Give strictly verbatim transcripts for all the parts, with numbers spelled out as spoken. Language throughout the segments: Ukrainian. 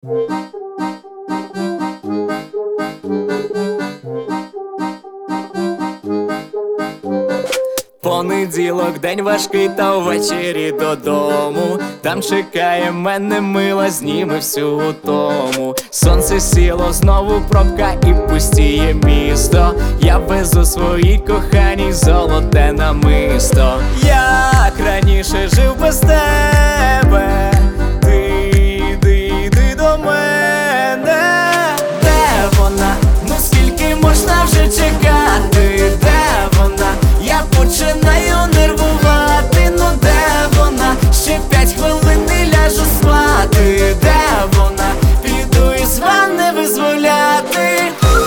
Понеділок, день важкий, та ввечері додому. Там чекає мене мила, зніме всю утому. Сонце сіло, знову пробка і пустіє місто. Я везу своїй коханій золоте намисто. Як раніше жив без тебе, ти йди, йди до мене. Де вона? Ну скільки можна вже чекати? Де вона? Я починаю нервувати. Ну де вона? Ще п'ять хвилин і ляжу спати. Де вона? Піду із ванни визволяти.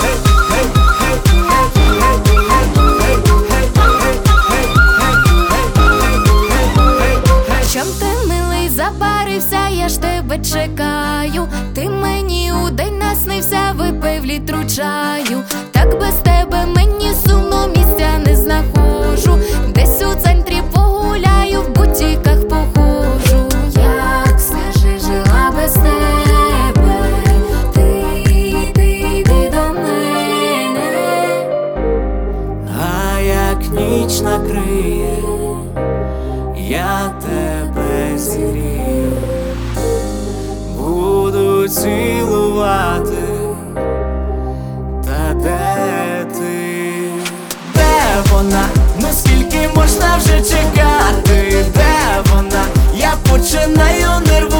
Чом ти, милий, забарився, я ж тебе чекаю. Ти мені у день наснився, випив літру чаю. Так без тебе мені сумно, місця не знаходжу. Десь у центрі погуляю, в бутіках похожу. Як, скажи, жила без тебе, ти йди, йди до мене. А як ніч накриє, я тебе зігрію, буду цілувати. Та де ти? Де вона? Ну скільки можна вже чекати? Де вона? Я починаю нервувати.